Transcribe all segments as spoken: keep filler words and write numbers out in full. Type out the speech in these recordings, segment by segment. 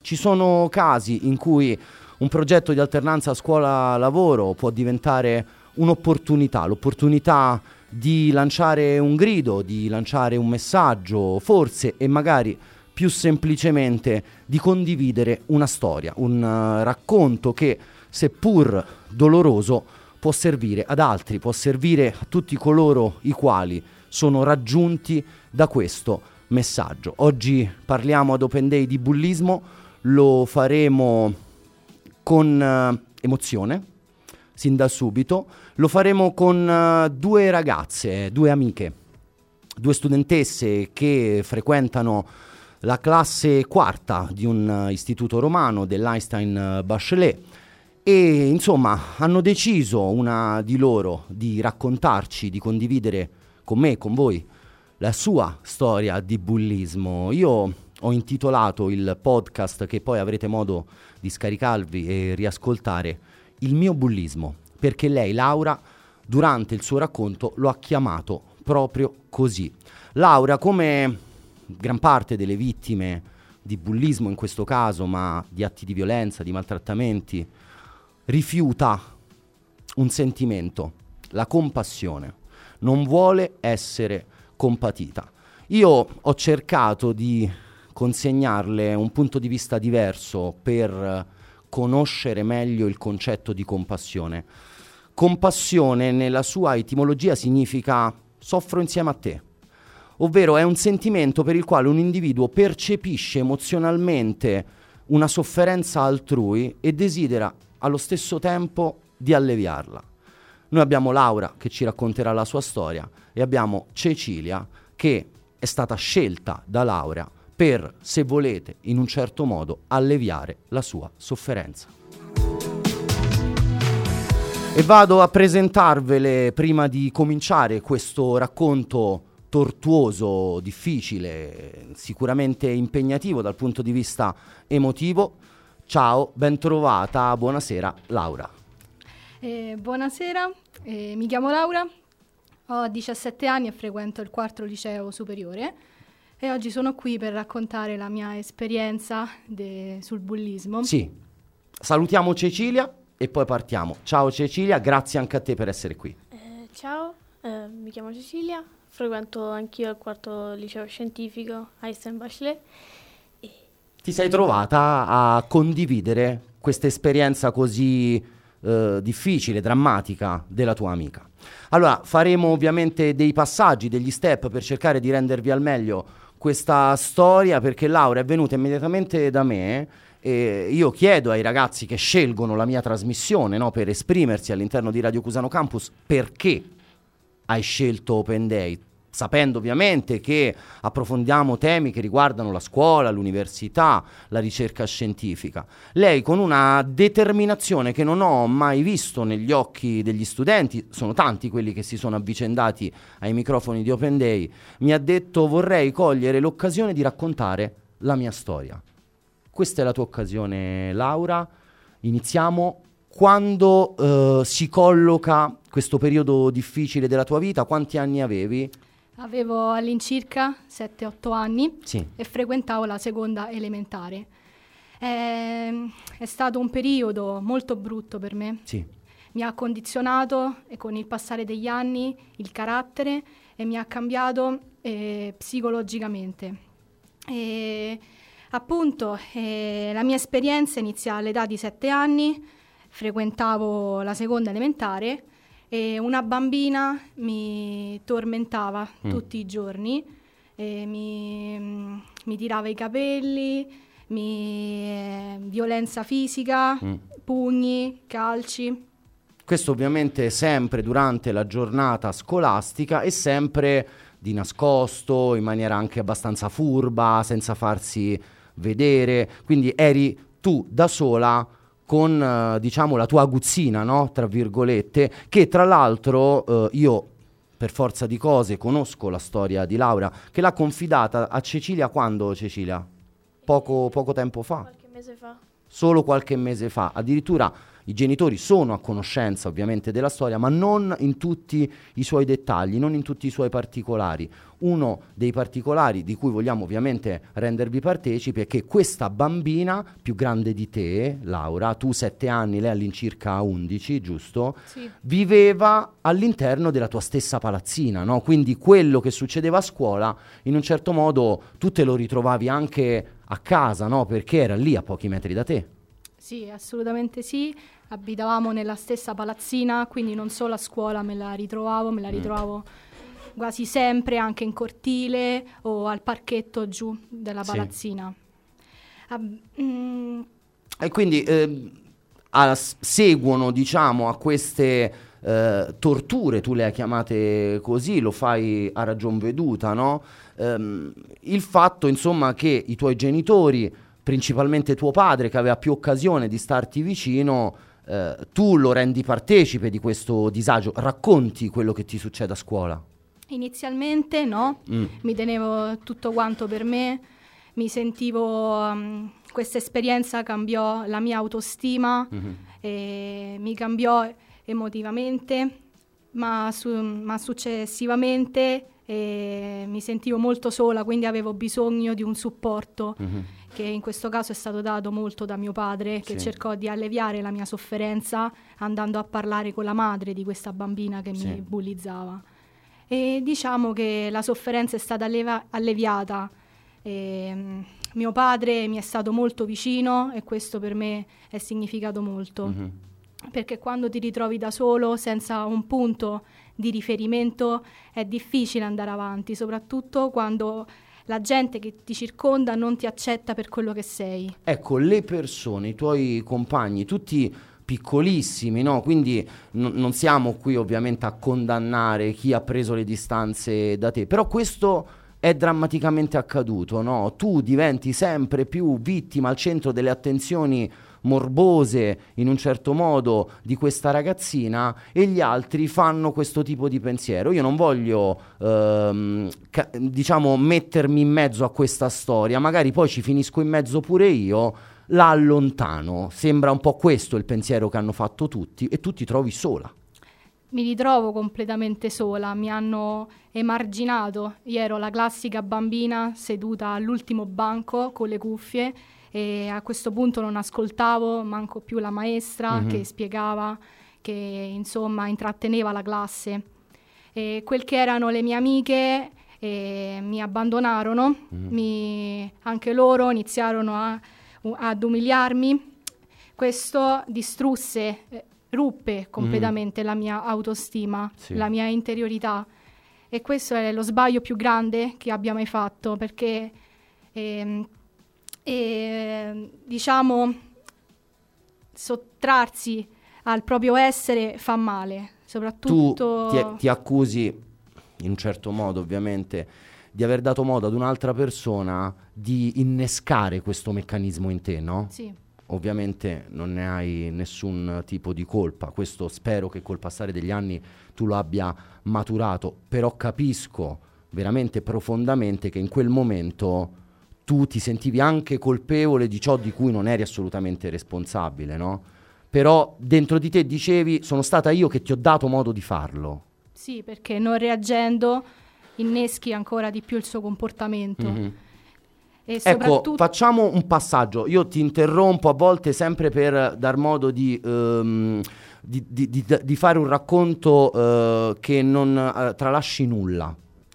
Ci sono casi in cui un progetto di alternanza scuola-lavoro può diventare un'opportunità, l'opportunità di lanciare un grido, di lanciare un messaggio, forse e magari più semplicemente di condividere una storia, un uh, racconto che, seppur doloroso, può servire ad altri, può servire a tutti coloro i quali sono raggiunti da questo messaggio. Oggi parliamo ad Open Day di bullismo, lo faremo con uh, emozione, sin da subito. Lo faremo con uh, due ragazze, due amiche, due studentesse che frequentano la classe quarta di un uh, istituto romano dell'Einstein uh, Bachelet e insomma hanno deciso, una di loro, di raccontarci, di condividere con me, con voi, la sua storia di bullismo. Io ho intitolato il podcast, che poi avrete modo di scaricarvi e riascoltare, Il mio bullismo, perché lei, Laura, durante il suo racconto lo ha chiamato proprio così. Laura, come gran parte delle vittime di bullismo in questo caso, ma di atti di violenza, di maltrattamenti, rifiuta un sentimento, la compassione, non vuole essere compatita. Io ho cercato di consegnarle un punto di vista diverso per conoscere meglio il concetto di compassione. Compassione nella sua etimologia significa soffro insieme a te, ovvero è un sentimento per il quale un individuo percepisce emozionalmente una sofferenza altrui e desidera allo stesso tempo di alleviarla. Noi abbiamo Laura che ci racconterà la sua storia e abbiamo Cecilia che è stata scelta da Laura per, se volete, in un certo modo alleviare la sua sofferenza. E vado a presentarvele, prima di cominciare questo racconto tortuoso, difficile, sicuramente impegnativo dal punto di vista emotivo. Ciao, ben trovata, buonasera Laura. Eh, buonasera, eh, mi chiamo Laura, ho diciassette anni e frequento il quarto liceo superiore e oggi sono qui per raccontare la mia esperienza de- sul bullismo. Sì, salutiamo Cecilia e poi partiamo. Ciao Cecilia, grazie anche a te per essere qui. Eh, ciao, eh, mi chiamo Cecilia, frequento anch'io il quarto liceo scientifico Einstein Bachelet. E... Ti sei trovata a condividere questa esperienza così eh, difficile, drammatica della tua amica. Allora, faremo ovviamente dei passaggi, degli step per cercare di rendervi al meglio questa storia, perché Laura è venuta immediatamente da me e io chiedo ai ragazzi che scelgono la mia trasmissione, no, per esprimersi all'interno di Radio Cusano Campus, perché hai scelto Open Day, sapendo ovviamente che approfondiamo temi che riguardano la scuola, l'università, la ricerca scientifica. Lei, con una determinazione che non ho mai visto negli occhi degli studenti, sono tanti quelli che si sono avvicendati ai microfoni di Open Day, mi ha detto: vorrei cogliere l'occasione di raccontare la mia storia. Questa è la tua occasione, Laura. Iniziamo. Quando eh, si colloca questo periodo difficile della tua vita? Quanti anni avevi? Avevo all'incirca sette otto anni, sì, e frequentavo la seconda elementare. È, è stato un periodo molto brutto per me. Sì. Mi ha condizionato e con il passare degli anni il carattere e mi ha cambiato eh, psicologicamente. E, appunto, eh, la mia esperienza inizia all'età di sette anni, frequentavo la seconda elementare e una bambina mi tormentava mm. tutti i giorni, e mi, mi tirava i capelli, mi, eh, violenza fisica, mm. pugni, calci. Questo ovviamente sempre durante la giornata scolastica e sempre di nascosto, in maniera anche abbastanza furba, senza farsi vedere. Quindi eri tu da sola con eh, diciamo la tua aguzzina, no? Tra virgolette, che tra l'altro eh, io per forza di cose conosco la storia di Laura, che l'ha confidata a Cecilia quando, Cecilia? Poco, poco tempo fa? Qualche mese fa. Solo qualche mese fa. Addirittura i genitori sono a conoscenza ovviamente della storia, ma non in tutti i suoi dettagli, non in tutti i suoi particolari. Uno dei particolari di cui vogliamo ovviamente rendervi partecipi è che questa bambina più grande di te, Laura, tu sette anni, lei all'incirca undici, giusto? Sì. Viveva all'interno della tua stessa palazzina, no? Quindi quello che succedeva a scuola, in un certo modo, tu te lo ritrovavi anche a casa, no? Perché era lì a pochi metri da te. Sì, assolutamente sì. Abitavamo nella stessa palazzina, quindi non solo a scuola me la ritrovavo, me la ritrovavo mm. quasi sempre anche in cortile o al parchetto giù della palazzina. Sì. Ab- mm. E quindi eh, a, seguono, diciamo, a queste eh, torture, tu le hai chiamate così, lo fai a ragion veduta, no? Ehm, il fatto, insomma, che i tuoi genitori, principalmente tuo padre, che aveva più occasione di starti vicino, eh, tu lo rendi partecipe di questo disagio. Racconti quello che ti succede a scuola. Inizialmente no, mm. mi tenevo tutto quanto per me, mi sentivo, um, questa esperienza cambiò la mia autostima, mm-hmm. e mi cambiò emotivamente, ma, su, ma successivamente eh, mi sentivo molto sola, quindi avevo bisogno di un supporto, mm-hmm. che in questo caso è stato dato molto da mio padre, che sì. cercò di alleviare la mia sofferenza andando a parlare con la madre di questa bambina che sì. mi bullizzava. E diciamo che la sofferenza è stata alleva- alleviata. E, um, mio padre mi è stato molto vicino e questo per me è significato molto. Mm-hmm. Perché quando ti ritrovi da solo, senza un punto di riferimento, è difficile andare avanti, soprattutto quando la gente che ti circonda non ti accetta per quello che sei. Ecco, le persone, i tuoi compagni, tutti piccolissimi, no? Quindi n- non siamo qui ovviamente a condannare chi ha preso le distanze da te, però questo è drammaticamente accaduto, no? Tu diventi sempre più vittima, al centro delle attenzioni morbose, in un certo modo, di questa ragazzina, e gli altri fanno questo tipo di pensiero. Io non voglio ehm, ca- diciamo mettermi in mezzo a questa storia, magari poi ci finisco in mezzo pure io, la allontano. Sembra un po' questo il pensiero che hanno fatto tutti, e tu ti trovi sola. Mi ritrovo completamente sola, mi hanno emarginato. Io ero la classica bambina seduta all'ultimo banco con le cuffie, e a questo punto non ascoltavo manco più la maestra, mm-hmm. che spiegava, che insomma intratteneva la classe. E quel che erano le mie amiche eh, mi abbandonarono, mm-hmm. mi, anche loro iniziarono a, ad umiliarmi. Questo distrusse, eh, ruppe completamente mm-hmm. la mia autostima, sì. la mia interiorità, e questo è lo sbaglio più grande che abbia mai fatto, perché eh, E, diciamo, sottrarsi al proprio essere fa male, soprattutto... Tu ti, ti accusi, in un certo modo ovviamente, di aver dato modo ad un'altra persona di innescare questo meccanismo in te, no? Sì. Ovviamente non ne hai nessun tipo di colpa, questo spero che col passare degli anni tu lo abbia maturato, però capisco veramente profondamente che in quel momento tu ti sentivi anche colpevole di ciò di cui non eri assolutamente responsabile, no? Però dentro di te dicevi, sono stata io che ti ho dato modo di farlo. Sì, perché non reagendo inneschi ancora di più il suo comportamento. Mm-hmm. E ecco, soprattutto... facciamo un passaggio. Io ti interrompo a volte sempre per dar modo di, um, di, di, di, di fare un racconto uh, che non uh, tralasci nulla.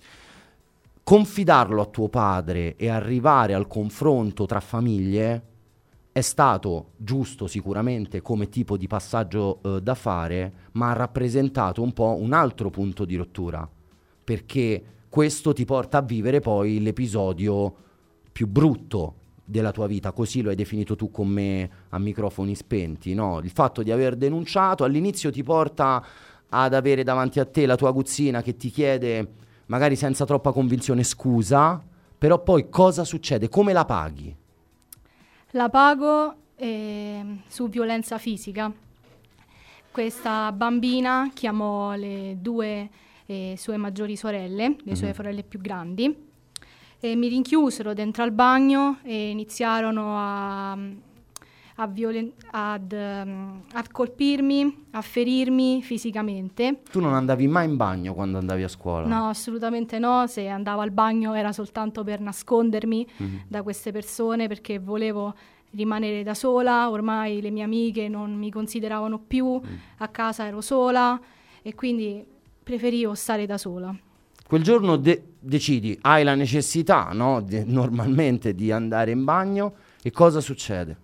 Confidarlo a tuo padre e arrivare al confronto tra famiglie è stato giusto sicuramente come tipo di passaggio eh, da fare, ma ha rappresentato un po' un altro punto di rottura, perché questo ti porta a vivere poi l'episodio più brutto della tua vita, così lo hai definito tu con me a microfoni spenti, no? Il fatto di aver denunciato all'inizio ti porta ad avere davanti a te la tua aguzzina che ti chiede, magari senza troppa convinzione, scusa, però poi cosa succede? Come la paghi? La pago eh, su violenza fisica. Questa bambina chiamò le due eh, sue maggiori sorelle, le mm-hmm. sue sorelle più grandi, e mi rinchiusero dentro al bagno e iniziarono a, a violen- ad, um, a colpirmi, a ferirmi fisicamente. Tu non andavi mai in bagno quando andavi a scuola? No, assolutamente no. Se andavo al bagno era soltanto per nascondermi mm-hmm. da queste persone, perché volevo rimanere da sola. Ormai le mie amiche non mi consideravano più, mm. a casa ero sola e quindi preferivo stare da sola. Quel giorno de- decidi, hai la necessità, no, de- normalmente di andare in bagno, e cosa succede?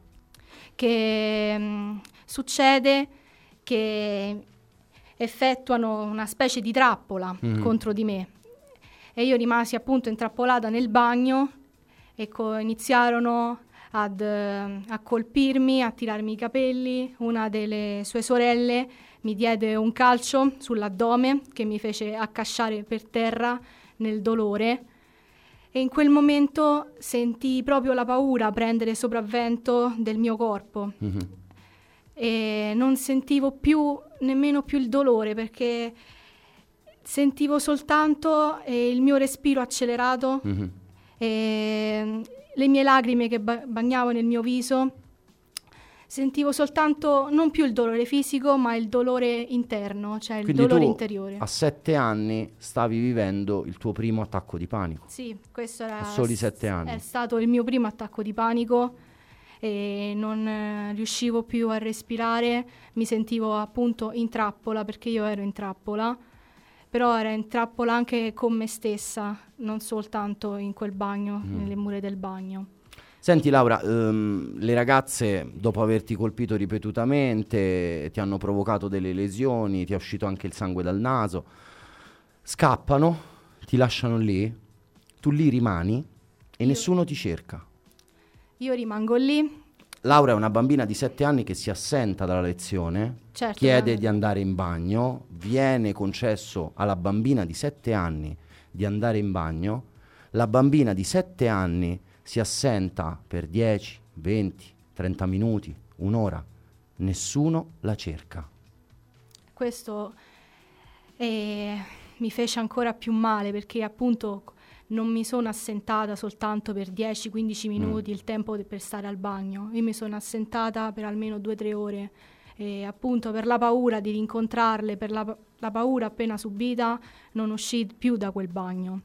Che mh, succede che effettuano una specie di trappola mm. contro di me, e io rimasi appunto intrappolata nel bagno e co- iniziarono ad, uh, a colpirmi, a tirarmi i capelli. Una delle sue sorelle mi diede un calcio sull'addome che mi fece accasciare per terra nel dolore, e in quel momento sentii proprio la paura prendere sopravvento del mio corpo mm-hmm. e non sentivo più nemmeno più il dolore, perché sentivo soltanto eh, il mio respiro accelerato mm-hmm. e le mie lacrime che ba- bagnavano il mio viso. Sentivo soltanto non più il dolore fisico, ma il dolore interno, cioè il Quindi dolore tu, interiore. A sette anni stavi vivendo il tuo primo attacco di panico. Sì, questo era a soli sette anni. È stato il mio primo attacco di panico e non eh, riuscivo più a respirare, mi sentivo appunto in trappola, perché io ero in trappola, però ero in trappola anche con me stessa, non soltanto in quel bagno, mm. nelle mura del bagno. Senti Laura, ehm, le ragazze dopo averti colpito ripetutamente ti hanno provocato delle lesioni, ti è uscito anche il sangue dal naso, scappano, ti lasciano lì, tu lì rimani e io... nessuno ti cerca. Io rimango lì. Laura è una bambina di sette anni che si assenta dalla lezione, certo, chiede di andare in bagno, viene concesso alla bambina di sette anni di andare in bagno, la bambina di sette anni si assenta per dieci, venti, trenta minuti, un'ora, nessuno la cerca. Questo eh, mi fece ancora più male, perché appunto non mi sono assentata soltanto per dieci quindici minuti, mm. il tempo de- per stare al bagno. Io mi sono assentata per almeno due tre ore, e appunto per la paura di rincontrarle, per la, la paura appena subita, non uscii più da quel bagno.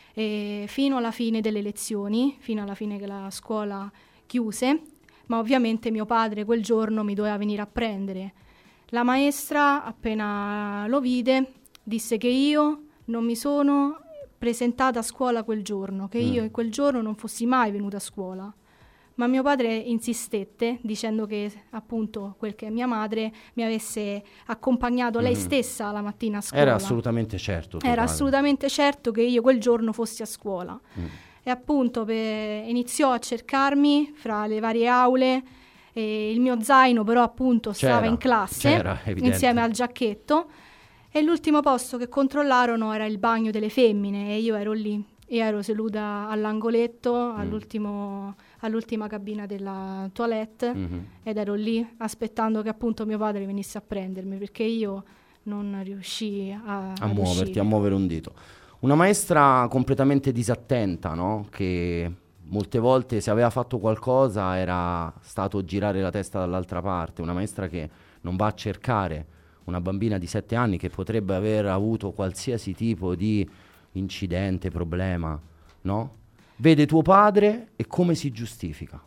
E fino alla fine delle lezioni, fino alla fine che la scuola chiuse, ma ovviamente mio padre quel giorno mi doveva venire a prendere. La maestra, appena lo vide, disse che io non mi sono presentata a scuola quel giorno, che mm. io in quel giorno non fossi mai venuta a scuola. Ma mio padre insistette, dicendo che appunto quel che mia madre mi avesse accompagnato mm. lei stessa la mattina a scuola. Era assolutamente certo. Era padre. assolutamente certo che io quel giorno fossi a scuola. Mm. E appunto per, iniziò a cercarmi fra le varie aule, e il mio zaino però appunto c'era, stava in classe insieme al giacchetto, e l'ultimo posto che controllarono era il bagno delle femmine, e io ero lì. Io ero seduta all'angoletto, mm. all'ultimo, all'ultima cabina della toilette, mm-hmm. ed ero lì aspettando che appunto mio padre venisse a prendermi, perché io non riuscii a, a muoverti, uscire. a muovere un dito. Una maestra completamente disattenta, no? Che molte volte se aveva fatto qualcosa era stato girare la testa dall'altra parte. Una maestra che non va a cercare una bambina di sette anni che potrebbe aver avuto qualsiasi tipo di incidente, problema, no? Vede tuo padre e come si giustifica?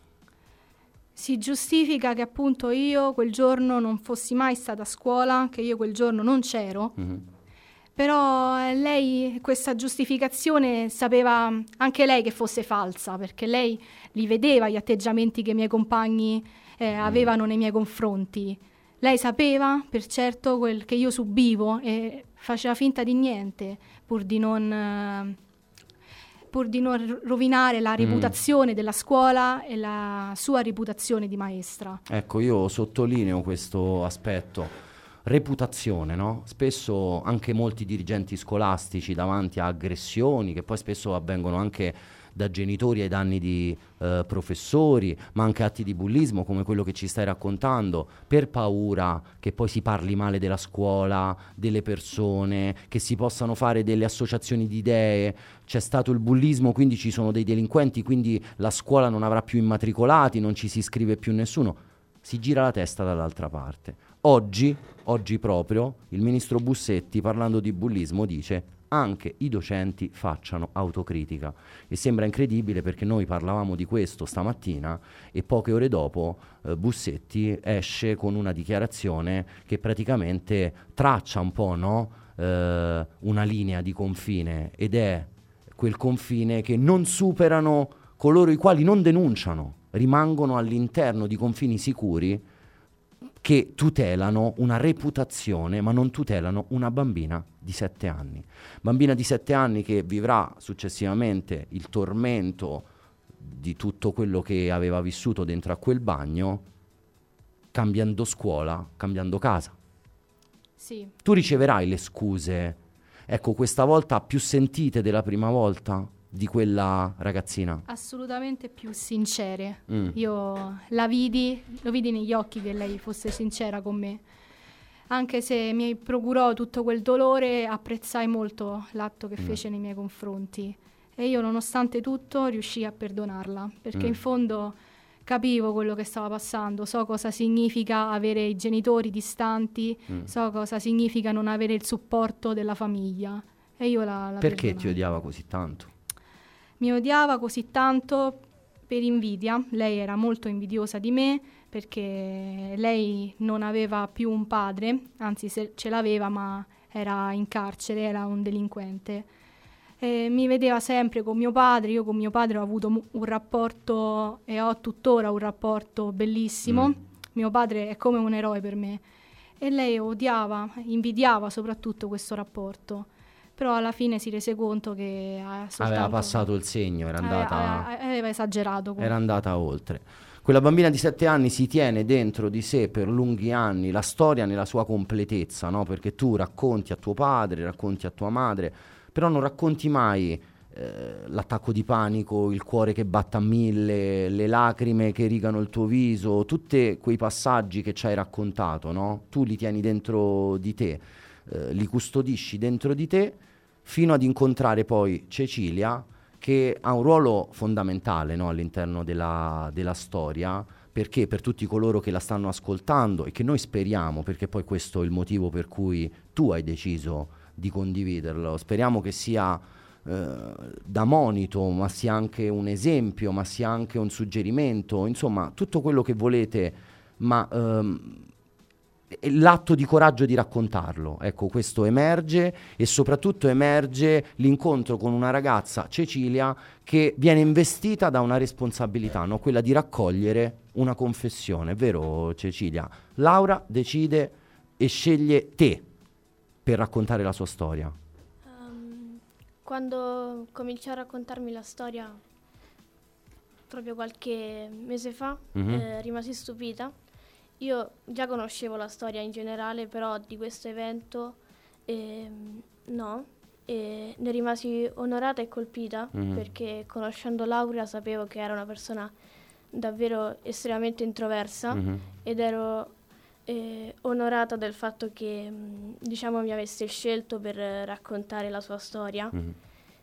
Si giustifica che appunto io quel giorno non fossi mai stata a scuola, che io quel giorno non c'ero, mm-hmm. però eh, lei questa giustificazione sapeva anche lei che fosse falsa, perché lei li vedeva gli atteggiamenti che i miei compagni eh, mm. avevano nei miei confronti. Lei sapeva per certo quel che io subivo e faceva finta di niente pur di non, eh, pur di non rovinare la reputazione mm. della scuola e la sua reputazione di maestra. Ecco, io sottolineo questo aspetto. Reputazione, no? Spesso anche molti dirigenti scolastici davanti a aggressioni che poi spesso avvengono anche da genitori ai danni di eh, professori, ma anche atti di bullismo come quello che ci stai raccontando, per paura che poi si parli male della scuola, delle persone, che si possano fare delle associazioni di idee. C'è stato il bullismo, quindi ci sono dei delinquenti, quindi la scuola non avrà più immatricolati, non ci si iscrive più nessuno. si gira la testa dall'altra parte. Oggi, oggi proprio, il ministro Bussetti, parlando di bullismo, dice anche i docenti facciano autocritica. E sembra incredibile perché noi parlavamo di questo stamattina e poche ore dopo eh, Bussetti esce con una dichiarazione che praticamente traccia un po', no? eh, una linea di confine, ed è quel confine che non superano coloro i quali non denunciano, rimangono all'interno di confini sicuri che tutelano una reputazione, ma non tutelano una bambina di sette anni. Bambina di sette anni che vivrà successivamente il tormento di tutto quello che aveva vissuto dentro a quel bagno, cambiando scuola, cambiando casa. Sì. Tu riceverai le scuse, ecco, questa volta più sentite della prima volta di quella ragazzina? Assolutamente più sincere. Mm. Io la vidi, lo vidi negli occhi che lei fosse sincera con me. Anche se mi procurò tutto quel dolore, apprezzai molto l'atto che Mm. fece nei miei confronti. E io, nonostante tutto, riuscii a perdonarla, perché Mm. in fondo capivo quello che stava passando, so cosa significa avere i genitori distanti, Mm. so cosa significa non avere il supporto della famiglia. E io la, la Perché ti perdonai. odiava così tanto? Mi odiava così tanto per invidia. Lei era molto invidiosa di me perché lei non aveva più un padre, anzi se ce l'aveva, ma era in carcere, era un delinquente. E mi vedeva sempre con mio padre. Io con mio padre ho avuto mu- un rapporto e ho tuttora un rapporto bellissimo. Mm. Mio padre è come un eroe per me e lei odiava, invidiava soprattutto questo rapporto. Però alla fine si rese conto che ha soltanto... Aveva passato il segno, era andata, Aveva, aveva- aveva esagerato. era andata oltre. Quella bambina di sette anni si tiene dentro di sé per lunghi anni la storia nella sua completezza, no? Perché tu racconti a tuo padre, racconti a tua madre, però non racconti mai eh, l'attacco di panico, il cuore che batte a mille, le lacrime che rigano il tuo viso, tutti quei passaggi che ci hai raccontato, no? Tu li tieni dentro di te, eh, li custodisci dentro di te, fino ad incontrare poi Cecilia, che ha un ruolo fondamentale, no, all'interno della, della storia, perché per tutti coloro che la stanno ascoltando e che noi speriamo, perché poi questo è il motivo per cui tu hai deciso di condividerlo, speriamo che sia eh, da monito, ma sia anche un esempio, ma sia anche un suggerimento, insomma tutto quello che volete, ma ehm, l'atto di coraggio di raccontarlo, ecco, questo emerge, e soprattutto emerge l'incontro con una ragazza, Cecilia, che viene investita da una responsabilità, no? Quella di raccogliere una confessione, vero Cecilia? Laura decide e sceglie te per raccontare la sua storia. Um, quando cominciò a raccontarmi la storia, proprio qualche mese fa, Mhm. eh, rimasi stupita. Io già conoscevo la storia in generale, però di questo evento ehm, no, e ne rimasi onorata e colpita, Mhm. perché conoscendo Laura sapevo che era una persona davvero estremamente introversa, Mhm. ed ero eh, onorata del fatto che mh, diciamo mi avesse scelto per eh, raccontare la sua storia. Mhm.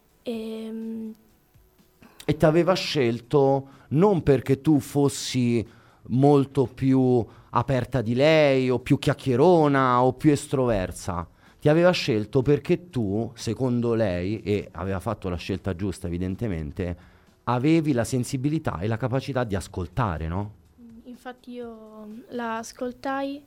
E, mh, E ti aveva scelto non perché tu fossi molto più aperta di lei, o più chiacchierona, o più estroversa. Ti aveva scelto perché tu, secondo lei, e aveva fatto la scelta giusta evidentemente, avevi la sensibilità e la capacità di ascoltare, no? Infatti io la ascoltai,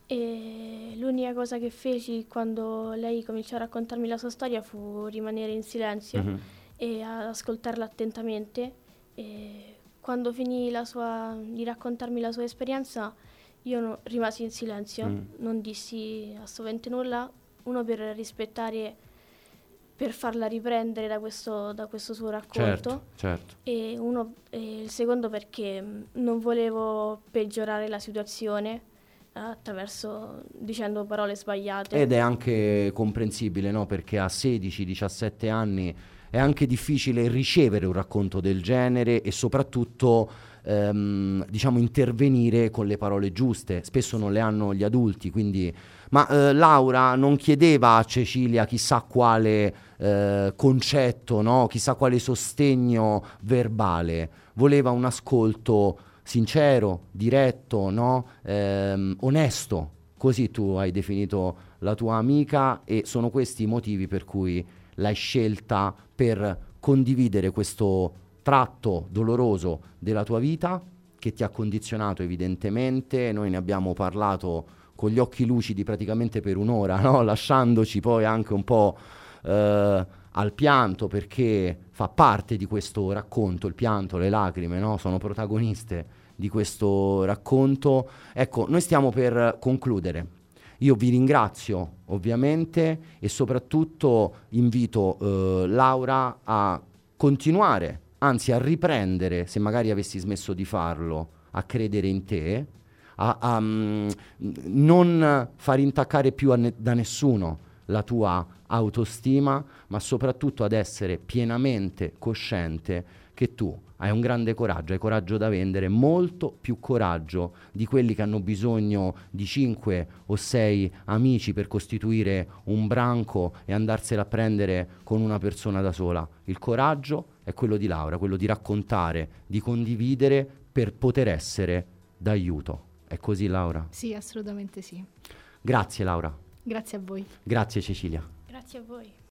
e l'unica cosa che feci quando lei cominciò a raccontarmi la sua storia fu rimanere in silenzio Mhm. e ad ascoltarla attentamente. E quando finì la sua, di raccontarmi la sua esperienza, io no- rimasi in silenzio, Mm. non dissi assolutamente nulla, uno per rispettare, per farla riprendere da questo, da questo suo racconto, Certo, certo. e, uno, e il secondo perché mh, non volevo peggiorare la situazione attraverso dicendo parole sbagliate. Ed è anche comprensibile, no? Perché a sedici diciassette anni è anche difficile ricevere un racconto del genere e soprattutto ehm, diciamo intervenire con le parole giuste. Spesso non le hanno gli adulti, quindi... Ma eh, Laura non chiedeva a Cecilia chissà quale eh, concetto, no? Chissà quale sostegno verbale. Voleva un ascolto sincero, diretto, no? Ehm, onesto, così tu hai definito la tua amica, e sono questi i motivi per cui l'hai scelta per condividere questo tratto doloroso della tua vita che ti ha condizionato evidentemente. Noi ne abbiamo parlato con gli occhi lucidi praticamente per un'ora, no? Lasciandoci poi anche un po' eh, al pianto, perché fa parte di questo racconto, il pianto, le lacrime, no? Sono protagoniste di questo racconto. Ecco, noi stiamo per concludere. Io vi ringrazio ovviamente e soprattutto invito eh, Laura a continuare, anzi a riprendere, se magari avessi smesso di farlo, a credere in te, a, a um, non far intaccare più a ne- da nessuno la tua autostima, ma soprattutto ad essere pienamente cosciente che tu hai un grande coraggio, hai coraggio da vendere, molto più coraggio di quelli che hanno bisogno di cinque o sei amici per costituire un branco e andarsela a prendere con una persona da sola. Il coraggio è quello di Laura, quello di raccontare, di condividere per poter essere d'aiuto. È così, Laura? Sì, assolutamente sì. Grazie, Laura. Grazie a voi. Grazie, Cecilia. Grazie a voi.